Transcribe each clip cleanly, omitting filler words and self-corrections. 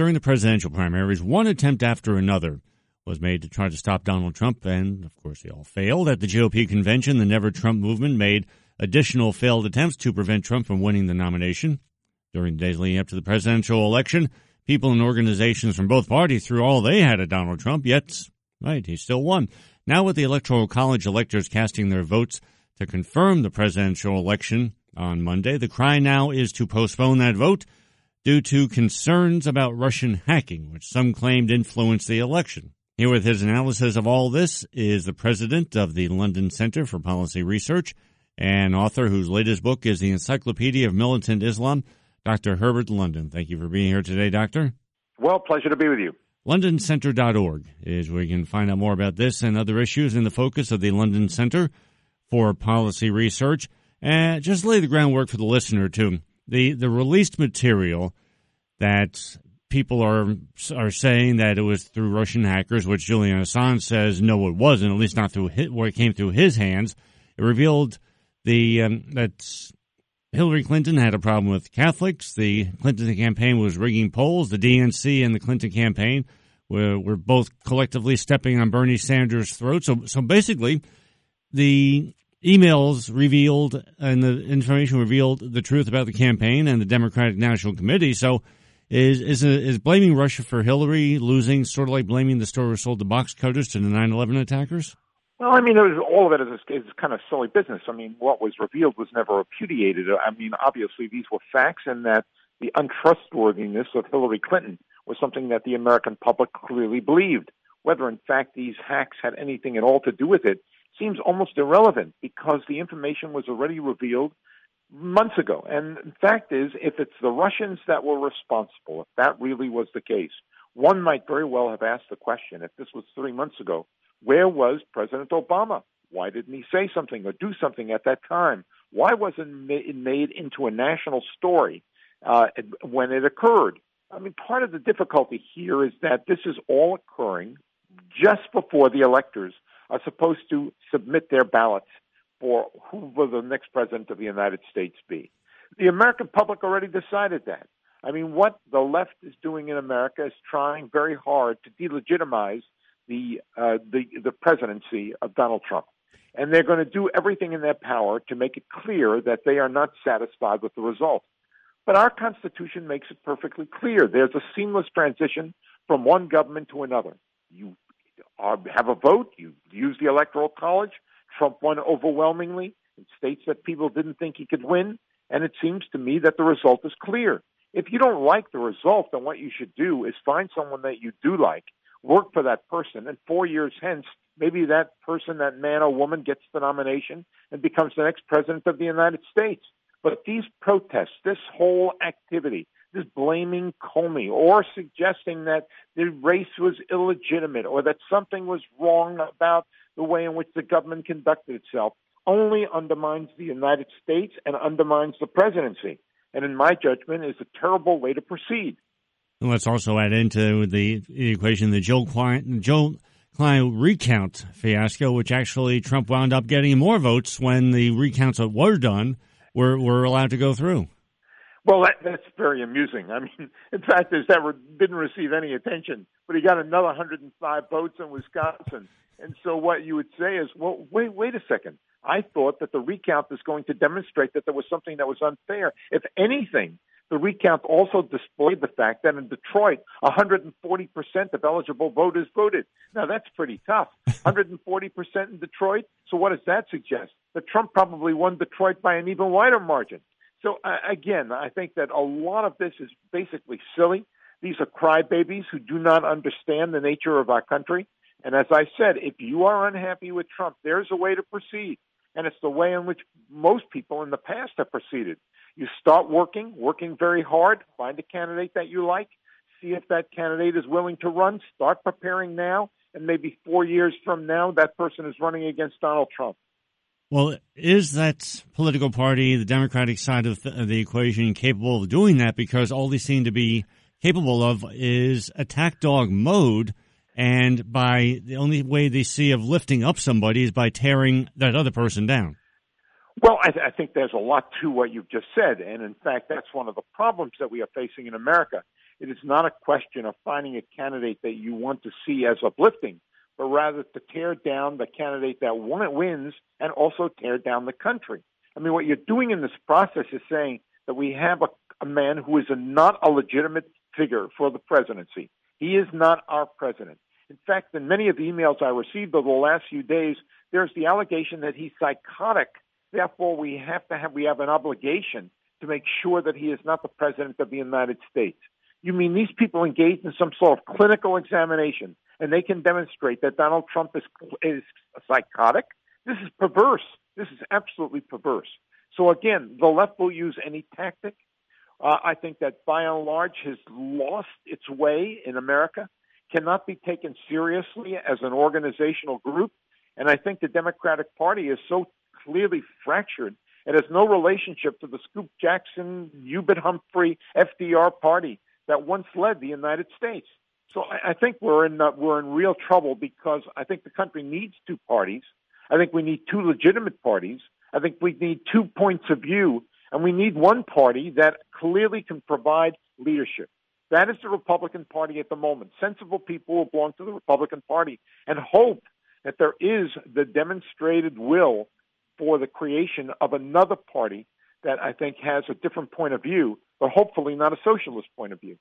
during the presidential primaries, one attempt after another was made to try to stop Donald Trump, and, of course, they all failed. At the GOP convention, the Never Trump movement made additional failed attempts to prevent Trump from winning the nomination. During the days leading up to the presidential election, people and organizations from both parties threw all they had at Donald Trump, yet, right, he still won. Now with the Electoral College electors casting their votes to confirm the presidential election on Monday, the cry now is to postpone that vote due to concerns about Russian hacking, which some claimed influenced the election. Here with his analysis of all this is the president of the London Center for Policy Research and author whose latest book is the Encyclopedia of Militant Islam, Dr. Herbert London. Thank you for being here today, Doctor. Well, pleasure to be with you. LondonCenter.org is where you can find out more about this and other issues in the focus of the London Center for Policy Research. And just lay the groundwork for the listener, too. The released material that people are saying that it was through Russian hackers, which Julian Assange says, no, it wasn't, at least not through where it came through his hands. It revealed that Hillary Clinton had a problem with Catholics. The Clinton campaign was rigging polls. The DNC and the Clinton campaign were both collectively stepping on Bernie Sanders' throat. So basically, the emails revealed and the information revealed the truth about the campaign and the Democratic National Committee. So is blaming Russia for Hillary losing sort of like blaming the store who sold the box cutters to the 9/11 attackers? Well, I mean, all of it is kind of silly business. I mean, what was revealed was never repudiated. I mean, obviously, these were facts, and that the untrustworthiness of Hillary Clinton was something that the American public clearly believed. Whether, in fact, these hacks had anything at all to do with it seems almost irrelevant because the information was already revealed months ago. And the fact is, if it's the Russians that were responsible, if that really was the case, one might very well have asked the question, if this was 3 months ago, where was President Obama? Why didn't he say something or do something at that time? Why wasn't it made into a national story when it occurred? I mean, part of the difficulty here is that this is all occurring just before the electors are supposed to submit their ballots for who will the next president of the United States be. The American public already decided that. I mean, what the left is doing in America is trying very hard to delegitimize the presidency of Donald Trump. And they're going to do everything in their power to make it clear that they are not satisfied with the result. But our Constitution makes it perfectly clear. There's a seamless transition from one government to another. You have a vote. You use the Electoral College. Trump won overwhelmingly in states that people didn't think he could win. And it seems to me that the result is clear. If you don't like the result, then what you should do is find someone that you do like, work for that person, and 4 years hence, maybe that person, that man or woman, gets the nomination and becomes the next president of the United States. But these protests, this whole activity, this blaming Comey or suggesting that the race was illegitimate or that something was wrong about the way in which the government conducted itself, only undermines the United States and undermines the presidency. And in my judgment, is a terrible way to proceed. Let's also add into the equation the Joe Klein recount fiasco, which actually Trump wound up getting more votes when the recounts that were done were allowed to go through. Well, that's very amusing. I mean, in fact, didn't receive any attention, but he got another 105 votes in Wisconsin. And so what you would say is, well, wait a second. I thought that the recount was going to demonstrate that there was something that was unfair. If anything, the recount also displayed the fact that in Detroit, 140% of eligible voters voted. Now, that's pretty tough. 140% in Detroit. So what does that suggest? That Trump probably won Detroit by an even wider margin. So, again, I think that a lot of this is basically silly. These are crybabies who do not understand the nature of our country. And as I said, if you are unhappy with Trump, there's a way to proceed. And it's the way in which most people in the past have proceeded. You start working very hard, find a candidate that you like, see if that candidate is willing to run, start preparing now, and maybe 4 years from now, that person is running against Donald Trump. Well, is that political party, the Democratic side of the equation, capable of doing that? Because all they seem to be capable of is attack dog mode, and by the only way they see of lifting up somebody is by tearing that other person down. Well, I think there's a lot to what you've just said, and in fact, that's one of the problems that we are facing in America, it is not a question of finding a candidate that you want to see as uplifting, but rather to tear down the candidate that wins and also tear down the country. I mean, what you're doing in this process is saying that we have a man who is not a legitimate figure for the presidency. He is not our president. In fact, in many of the emails I received over the last few days, there's the allegation that he's psychotic. Therefore, we have an obligation to make sure that he is not the president of the United States. You mean these people engaged in some sort of clinical examination, and they can demonstrate that Donald Trump is psychotic? This is perverse. This is absolutely perverse. So again, the left will use any tactic. I think that by and large has lost its way in America, cannot be taken seriously as an organizational group. And I think the Democratic Party is so clearly fractured. It has no relationship to the Scoop Jackson, Hubert Humphrey, FDR party that once led the United States. So I think we're in real trouble because I think the country needs two parties. I think we need two legitimate parties. I think we need 2 points of view, and we need one party that clearly can provide leadership. That is the Republican Party at the moment. Sensible people will belong to the Republican Party and hope that there is the demonstrated will for the creation of another party that I think has a different point of view, but hopefully not a socialist point of view.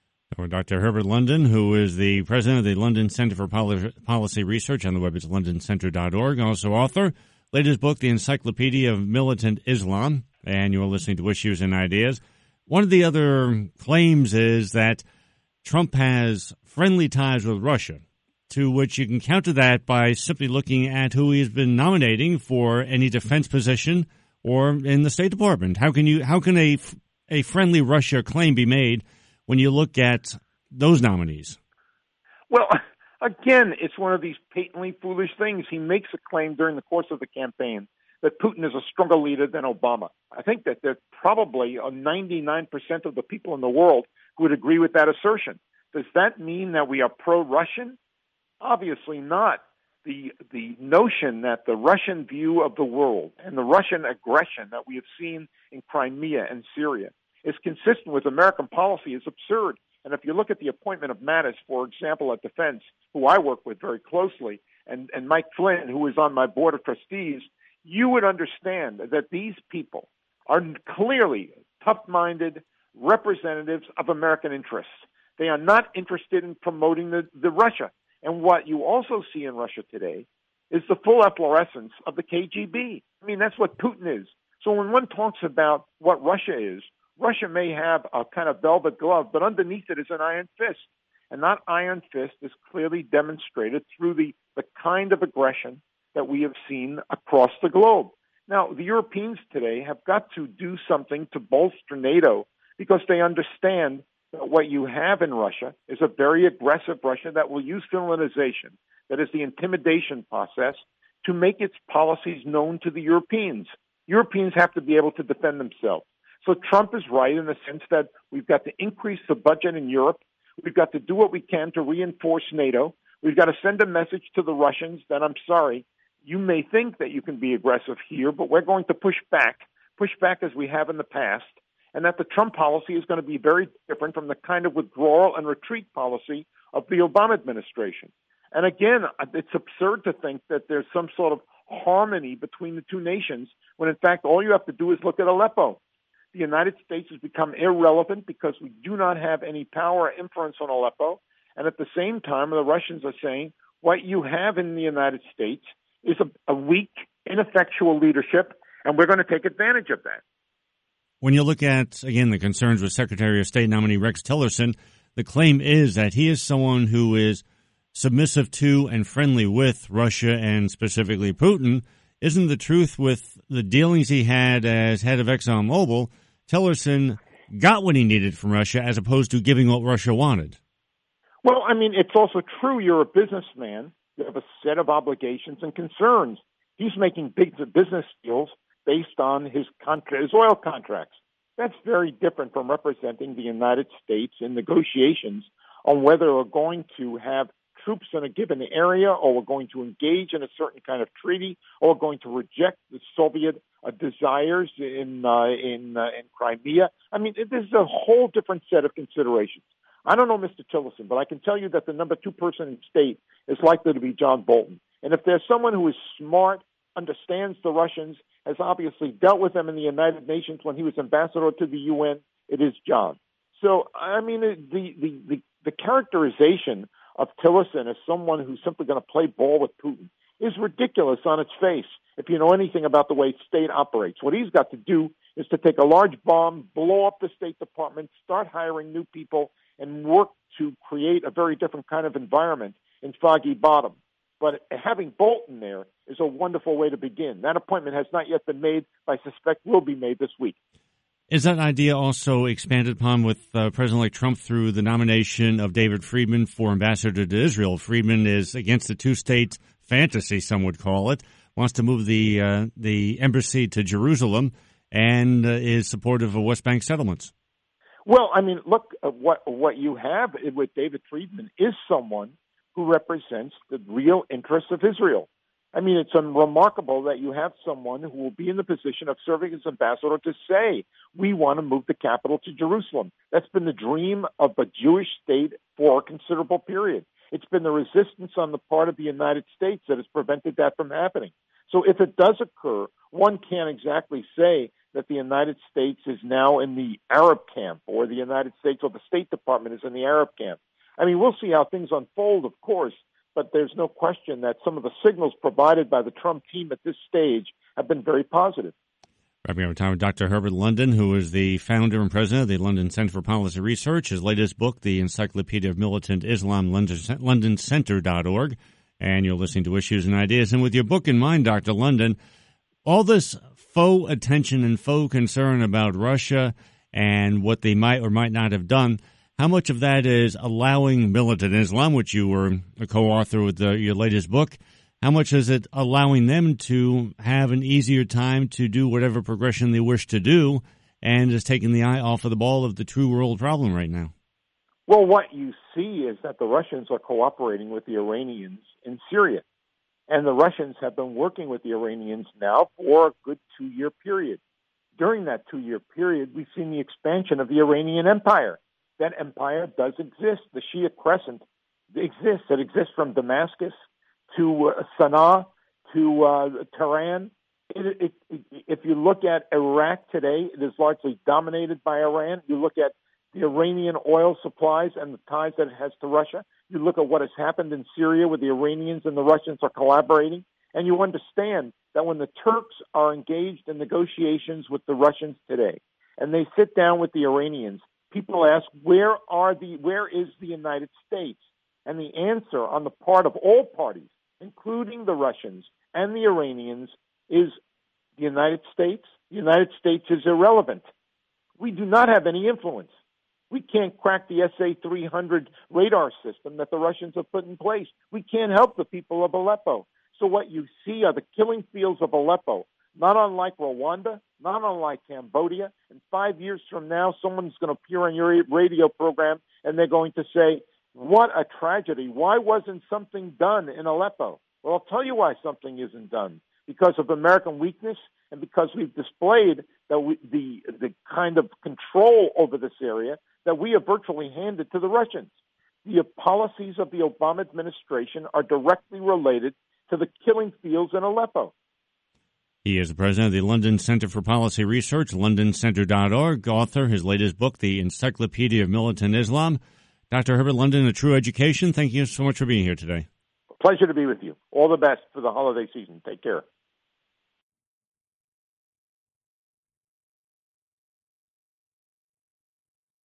Dr. Herbert London, who is the president of the London Center for Policy Research, on the web it's londoncenter.org, also author, latest book, The Encyclopedia of Militant Islam, and you're listening to Issues and Ideas. One of the other claims is that Trump has friendly ties with Russia, to which you can counter that by simply looking at who he has been nominating for any defense position or in the State Department. How can a friendly Russia claim be made when you look at those nominees? Well, again, it's one of these patently foolish things. He makes a claim during the course of the campaign that Putin is a stronger leader than Obama. I think that there's probably 99% of the people in the world who would agree with that assertion. Does that mean that we are pro-Russian? Obviously not. The notion that the Russian view of the world and the Russian aggression that we have seen in Crimea and Syria is consistent with American policy is absurd. And if you look at the appointment of Mattis, for example, at Defense, who I work with very closely, and Mike Flynn, who is on my board of trustees, you would understand that these people are clearly tough-minded representatives of American interests. They are not interested in promoting the Russia. And what you also see in Russia today is the full efflorescence of the KGB. I mean, that's what Putin is. So when one talks about what Russia is, Russia may have a kind of velvet glove, but underneath it is an iron fist. And that iron fist is clearly demonstrated through the kind of aggression that we have seen across the globe. Now, the Europeans today have got to do something to bolster NATO because they understand that what you have in Russia is a very aggressive Russia that will use Finlandization, that is the intimidation process, to make its policies known to the Europeans. Europeans have to be able to defend themselves. So Trump is right in the sense that we've got to increase the budget in Europe. We've got to do what we can to reinforce NATO. We've got to send a message to the Russians that, I'm sorry, you may think that you can be aggressive here, but we're going to push back as we have in the past, and that the Trump policy is going to be very different from the kind of withdrawal and retreat policy of the Obama administration. And again, it's absurd to think that there's some sort of harmony between the two nations when, in fact, all you have to do is look at Aleppo. The United States has become irrelevant because we do not have any power or influence on Aleppo. And at the same time, the Russians are saying what you have in the United States is a weak, ineffectual leadership, and we're going to take advantage of that. When you look at, again, the concerns with Secretary of State nominee Rex Tillerson, the claim is that he is someone who is submissive to and friendly with Russia and specifically Putin. Isn't the truth with the dealings he had as head of ExxonMobil, Tillerson got what he needed from Russia as opposed to giving what Russia wanted? Well, I mean, it's also true you're a businessman. You have a set of obligations and concerns. He's making big business deals based on his oil contracts. That's very different from representing the United States in negotiations on whether we're going to have troops in a given area, or we're going to engage in a certain kind of treaty, or we're going to reject the Soviet desires in Crimea. I mean, this is a whole different set of considerations. I don't know Mr. Tillerson, but I can tell you that the number 2 person in state is likely to be John Bolton. And if there's someone who is smart, understands the Russians, has obviously dealt with them in the United Nations when he was ambassador to the UN, it is John. So, I mean, the characterization of Tillerson as someone who's simply going to play ball with Putin is ridiculous on its face if you know anything about the way state operates. What he's got to do is to take a large bomb, blow up the State Department, start hiring new people, and work to create a very different kind of environment in Foggy Bottom. But having Bolton there is a wonderful way to begin. That appointment has not yet been made, but I suspect will be made this week. Is that idea also expanded upon with President-elect Trump through the nomination of David Friedman for ambassador to Israel? Friedman is against the two-state fantasy, some would call it, wants to move the embassy to Jerusalem, and is supportive of West Bank settlements. Well, I mean, look, what you have with David Friedman is someone who represents the real interests of Israel. I mean, it's remarkable that you have someone who will be in the position of serving as ambassador to say, we want to move the capital to Jerusalem. That's been the dream of a Jewish state for a considerable period. It's been the resistance on the part of the United States that has prevented that from happening. So if it does occur, one can't exactly say that the United States is now in the Arab camp, or the United States or the State Department is in the Arab camp. I mean, we'll see how things unfold, of course, but there's no question that some of the signals provided by the Trump team at this stage have been very positive. Wrapping up time with Dr. Herbert London, who is the founder and president of the London Center for Policy Research. His latest book, The Encyclopedia of Militant Islam, londoncenter.org. And you're listening to Issues and Ideas. And with your book in mind, Dr. London, all this faux attention and faux concern about Russia and what they might or might not have done, how much of that is allowing militant Islam, which you were a co-author with your latest book, how much is it allowing them to have an easier time to do whatever progression they wish to do, and is taking the eye off of the ball of the true world problem right now? Well, what you see is that the Russians are cooperating with the Iranians in Syria. And the Russians have been working with the Iranians now for a good 2-year period. During that 2-year period, we've seen the expansion of the Iranian Empire. That empire does exist. The Shia Crescent exists. It exists from Damascus to Sana'a to Tehran. If you look at Iraq today, it is largely dominated by Iran. You look at the Iranian oil supplies and the ties that it has to Russia. You look at what has happened in Syria where the Iranians and the Russians are collaborating, and you understand that when the Turks are engaged in negotiations with the Russians today, and they sit down with the Iranians, people ask, where is the United States? And the answer on the part of all parties, including the Russians and the Iranians, is the United States. The United States is irrelevant. We do not have any influence. We can't crack the SA-300 radar system that the Russians have put in place. We can't help the people of Aleppo. So what you see are the killing fields of Aleppo, not unlike Rwanda, not unlike Cambodia. And 5 years from now, someone's going to appear on your radio program and they're going to say, what a tragedy. Why wasn't something done in Aleppo? Well, I'll tell you why something isn't done. Because of American weakness and because we've displayed that the kind of control over this area that we have virtually handed to the Russians. The policies of the Obama administration are directly related to the killing fields in Aleppo. He is the president of the London Center for Policy Research, londoncenter.org, author, his latest book, The Encyclopedia of Militant Islam. Dr. Herbert London, A True Education, thank you so much for being here today. Pleasure to be with you. All the best for the holiday season. Take care.